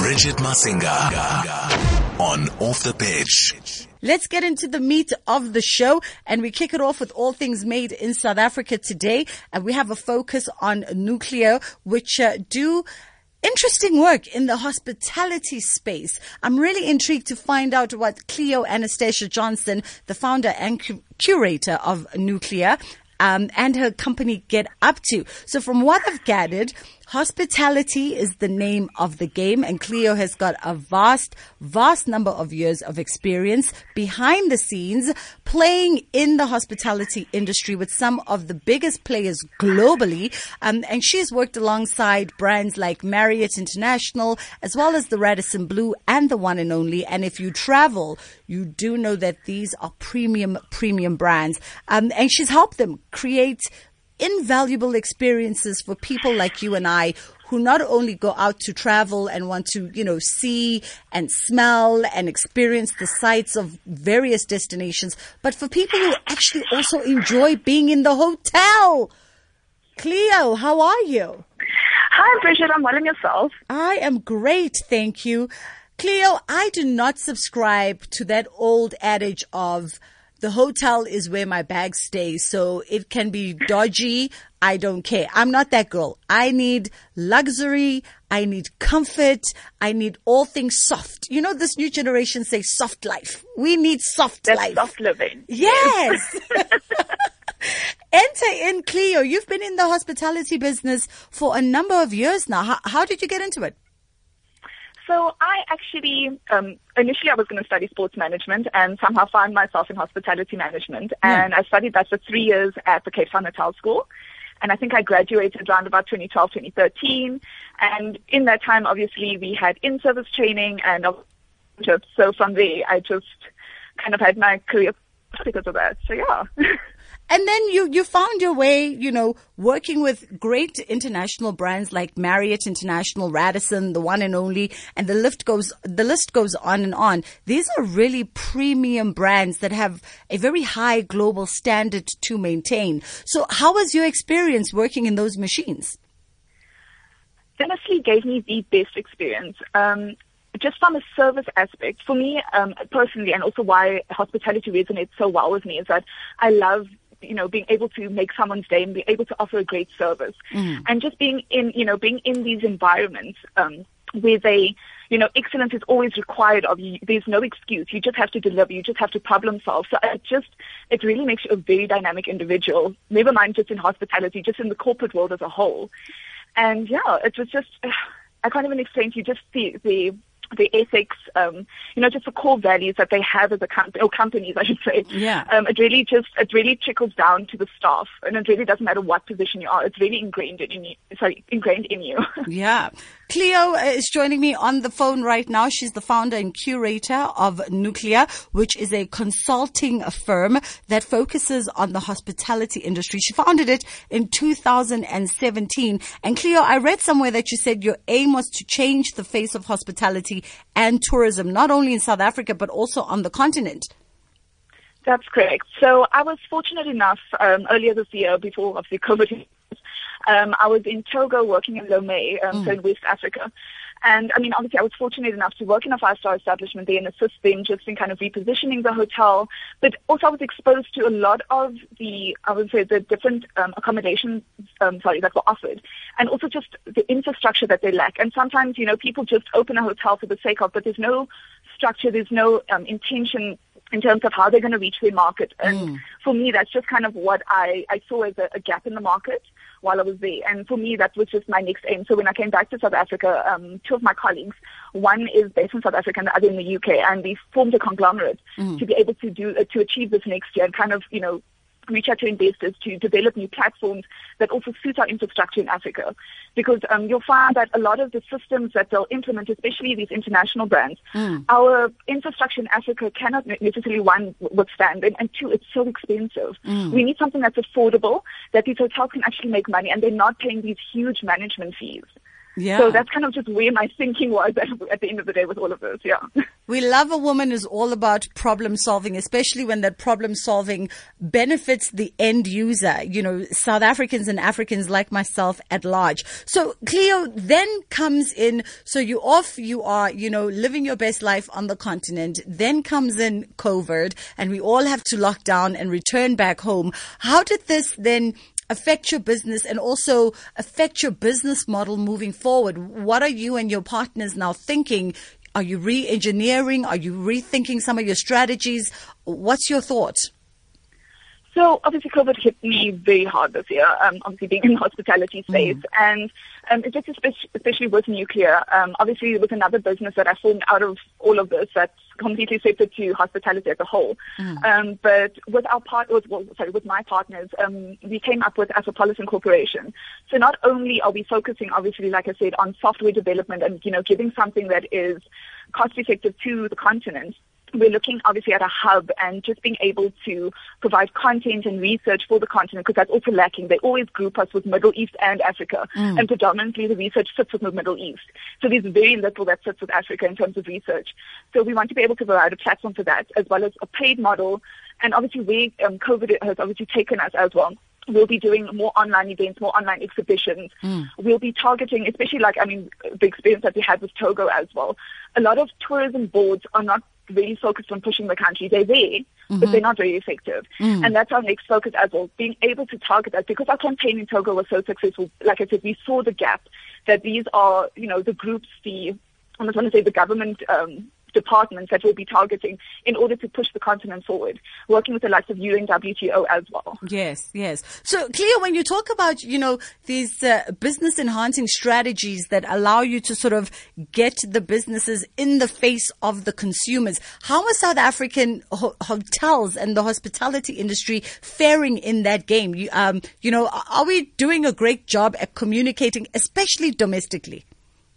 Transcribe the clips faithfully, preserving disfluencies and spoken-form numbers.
Bridget Masinga on Off the Pitch. Let's get into the meat of the show, and we kick it off with all things made in South Africa today. And we have a focus on Nucleo, which uh, do interesting work in the hospitality space. I'm really intrigued to find out what Cleo Anastasia Johnson, the founder and cu- curator of Nucleo, Um, and her company get up to. So from what I've gathered, hospitality is the name of the game, and Cleo has got a vast, vast number of years of experience behind the scenes playing in the hospitality industry with some of the biggest players globally. Um, and she's worked alongside brands like Marriott International, as well as the Radisson Blu and the One and Only. And if you travel, you do know that these are premium, premium brands. Um, and she's helped them create invaluable experiences for people like you and I, who not only go out to travel and want to, you know, see and smell and experience the sights of various destinations, but for people who actually also enjoy being in the hotel. Cleo, how are you? Hi, Bridget. I'm well, and yourself? I am great, thank you. Cleo, I do not subscribe to that old adage of the hotel is where my bag stays, so it can be dodgy. I don't care. I'm not that girl. I need luxury. I need comfort. I need all things soft. You know, this new generation says soft life. We need soft That's life. Soft living. Yes. Enter in, Cleo. You've been in the hospitality business for a number of years now. How, how did you get into it? So I actually, um, initially I was going to study sports management and somehow found myself in hospitality management. And yeah. I studied that for three years at the Cape Town Hotel School. And I think I graduated around about twenty twelve, twenty thirteen. And in that time, obviously, we had in-service training and so from there, I just kind of had my career because of that. So yeah. And then you, you found your way, you know, working with great international brands like Marriott International, Radisson, the One and Only, and the list goes, the list goes on and on. These are really premium brands that have a very high global standard to maintain. So how was your experience working in those machines? Honestly, gave me the best experience. Um, Just from a service aspect, for me um, personally, and also why hospitality resonates so well with me, is that I love, you know, being able to make someone's day and be able to offer a great service. Mm. And just being in, you know, being in these environments um, where they, you know, excellence is always required of you. There's no excuse. You just have to deliver. You just have to problem solve. So it just, it really makes you a very dynamic individual, never mind just in hospitality, just in the corporate world as a whole. And yeah, it was just, I can't even explain to you just the, the, the ethics, um, you know, just the core values that they have as a company, or companies, I should say. Yeah. Um, it really just, it really trickles down to the staff, and it really doesn't matter what position you are. It's really ingrained in you, sorry, ingrained in you. Yeah. Cleo is joining me on the phone right now. She's the founder and curator of Nucleo, which is a consulting firm that focuses on the hospitality industry. She founded it in two thousand seventeen. And Cleo, I read somewhere that you said your aim was to change the face of hospitality and tourism, not only in South Africa, but also on the continent. That's correct. So I was fortunate enough um, earlier this year, before obviously COVID, um, I was in Togo working in Lomé, um, mm. so in West Africa. And I mean, obviously I was fortunate enough to work in a five-star establishment there and assist them just in kind of repositioning the hotel. But also I was exposed to a lot of the, I would say, the different um, accommodations, um, sorry, that were offered. And also just the infrastructure that they lack. And sometimes, you know, people just open a hotel for the sake of, but there's no structure, there's no um, intention in terms of how they're going to reach their market. And mm. for me, that's just kind of what I, I saw as a, a gap in the market while I was there. And for me, that was just my next aim. So when I came back to South Africa, um, two of my colleagues, one is based in South Africa and the other in the U K, and we formed a conglomerate mm. to be able to do, uh, to achieve this next year and kind of, you know, reach out to investors to develop new platforms that also suit our infrastructure in Africa. Because um, you'll find that a lot of the systems that they'll implement, especially these international brands, mm. our infrastructure in Africa cannot necessarily, one, withstand, and, and two, it's so expensive. Mm. We need something that's affordable, that these hotels can actually make money, and they're not paying these huge management fees. Yeah. So that's kind of just where my thinking was at, at the end of the day with all of this, yeah. We love a woman who's all about problem solving, especially when that problem solving benefits the end user, you know, South Africans and Africans like myself at large. So Cleo then comes in. So you off, you are, you know, living your best life on the continent. Then comes in COVID and we all have to lock down and return back home. How did this then affect your business and also affect your business model moving forward? What are you and your partners now thinking? Are you re-engineering? Are you rethinking some of your strategies? What's your thoughts? So obviously COVID hit me very hard this year, um, obviously being in the hospitality space. Mm. And um, it's just especially, especially with Nuclear, um, obviously with another business that I formed out of all of this that's completely separate to hospitality as a whole. Mm. Um, but with our part, with, well, sorry, with my partners, um, we came up with Afropolis Incorporation. So not only are we focusing, obviously, like I said, on software development and, you know, giving something that is cost effective to the continent, we're looking obviously at a hub and just being able to provide content and research for the continent, because that's also lacking. They always group us with Middle East and Africa, mm. and predominantly the research sits with the Middle East. So there's very little that sits with Africa in terms of research. So we want to be able to provide a platform for that, as well as a paid model. And obviously we, um, COVID has obviously taken us as well. We'll be doing more online events, more online exhibitions. Mm. We'll be targeting, especially like, I mean, the experience that we had with Togo as well. A lot of tourism boards are not really focused on pushing the country. They're there, mm-hmm. but they're not very effective. Mm. And that's our next focus as well, being able to target that. Because our campaign in Togo was so successful, like I said, we saw the gap that these are, you know, the groups, the, I almost want to say the government um, departments that we'll be targeting in order to push the continent forward, working with the likes of U N W T O as well. Yes, yes. So, Cleo, when you talk about, you know, these uh, business enhancing strategies that allow you to sort of get the businesses in the face of the consumers, how are South African ho- hotels and the hospitality industry faring in that game? You, um, you know, are we doing a great job at communicating, especially domestically?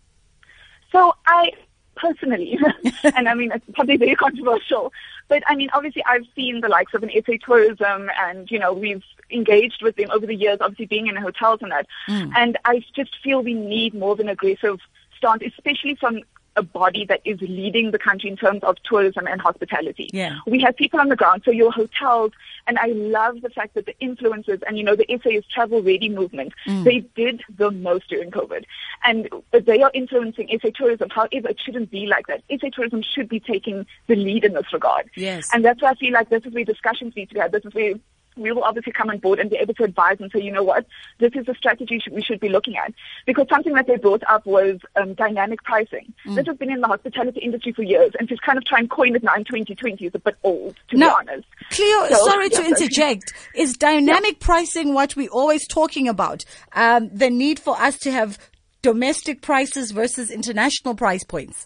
So I... Personally, and I mean, it's probably very controversial, but I mean, obviously I've seen the likes of an S A Tourism and, you know, we've engaged with them over the years, obviously being in hotels and that. Mm. And I just feel we need more of an aggressive stance, especially from a body that is leading the country in terms of tourism and hospitality. Yeah. We have people on the ground, so your hotels, and I love the fact that the influencers and, you know, the S A is travel ready movement, mm. they did the most during COVID. And they are influencing S A Tourism. However, it shouldn't be like that. S A Tourism should be taking the lead in this regard. Yes. And that's why I feel like this is where discussions need to be had. This is where we will obviously come on board and be able to advise and say, you know what, this is a strategy we should be looking at. Because something that they brought up was um, dynamic pricing. Mm. This has been in the hospitality industry for years, and just kind of try and coin it now in twenty twenty is a bit old, to now, be honest. Cleo, so, sorry to yeah, interject. Is dynamic yeah. pricing what we're always talking about? Um, the need for us to have domestic prices versus international price points?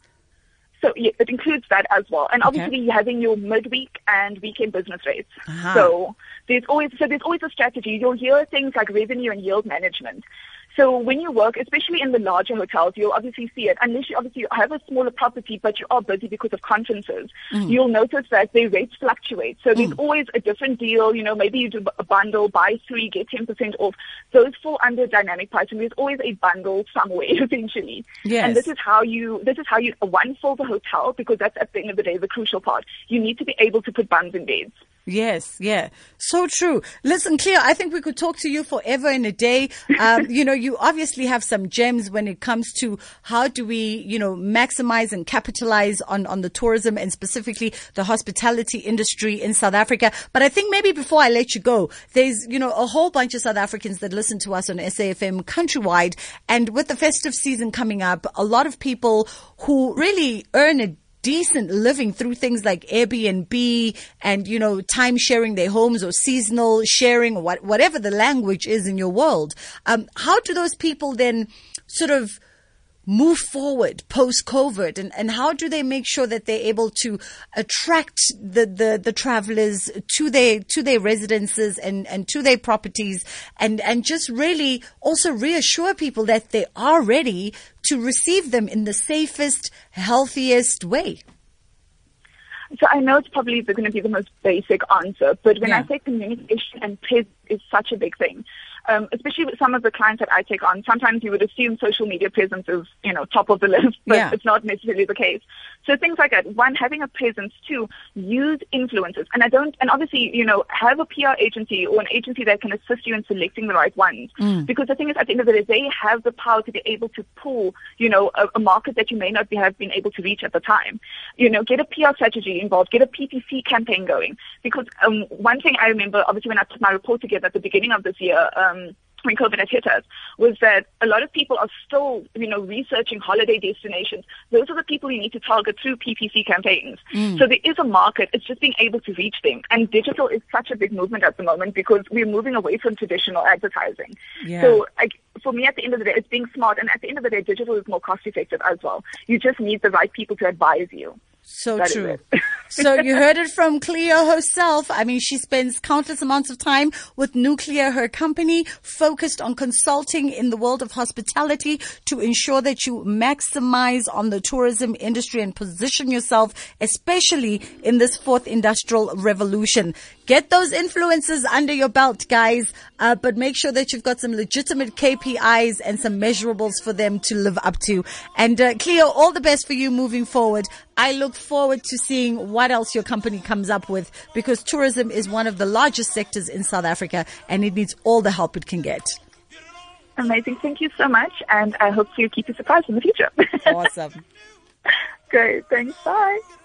So yeah, it includes that as well. And obviously okay. you're having your midweek and weekend business rates. Uh-huh. So there's always, so there's always a strategy. You'll hear things like revenue and yield management. So when you work, especially in the larger hotels, you'll obviously see it. Unless you obviously have a smaller property, but you are busy because of conferences, mm. you'll notice that their rates fluctuate. So mm. there's always a different deal. You know, maybe you do a bundle, buy three, get ten percent off. Those fall under dynamic pricing. There's always a bundle somewhere, essentially. Yes. And this is how you, this is how you, one, for the hotel, because that's at the end of the day the crucial part. You need to be able to put buns in beds. Yes, yeah. So true. Listen, Cleo, I think we could talk to you forever and a day. Um, you know, you obviously have some gems when it comes to how do we, you know, maximize and capitalize on, on the tourism and specifically the hospitality industry in South Africa. But I think maybe before I let you go, there's, you know, a whole bunch of South Africans that listen to us on S A F M countrywide. And with the festive season coming up, a lot of people who really earn a decent living through things like Airbnb and, you know, time sharing their homes or seasonal sharing or what, whatever the language is in your world. Um, how do those people then sort of move forward post-COVID, and, and how do they make sure that they're able to attract the, the, the travelers to their, to their residences and, and to their properties, and, and just really also reassure people that they are ready to receive them in the safest, healthiest way? So I know it's probably going to be the most basic answer, but when yeah. I say communication and presence is such a big thing. um, especially with some of the clients that I take on, sometimes you would assume social media presence is, you know, top of the list, but Yeah. it's not necessarily the case. So things like that. One, having a presence. Two, use influencers. And I don't, and obviously, you know, have a P R agency or an agency that can assist you in selecting the right ones. Mm. Because the thing is, at the end of the day, they have the power to be able to pull, you know, a, a market that you may not be, have been able to reach at the time. You know, get a P R strategy involved, get a P P C campaign going. Because um, one thing I remember, obviously, when I put my report together at the beginning of this year, um, when COVID had hit us, was that a lot of people are still, you know, researching holiday destinations. Those are the people you need to target through P P C campaigns. Mm. So there is a market. It's just being able to reach them. And digital is such a big movement at the moment because we're moving away from traditional advertising. Yeah. So like, for me, at the end of the day, it's being smart. And at the end of the day, digital is more cost effective as well. You just need the right people to advise you. So That true. is it. So you heard it from Cleo herself. I mean, she spends countless amounts of time with Nuclear, her company, focused on consulting in the world of hospitality to ensure that you maximize on the tourism industry and position yourself, especially in this fourth industrial revolution. Get those influences under your belt, guys, uh, but make sure that you've got some legitimate K P Is and some measurables for them to live up to. And uh, Cleo, all the best for you moving forward. I look forward to seeing what else your company comes up with, because tourism is one of the largest sectors in South Africa and it needs all the help it can get. Amazing. Thank you so much. And I hope to keep you surprised in the future. Awesome. Great. Thanks. Bye.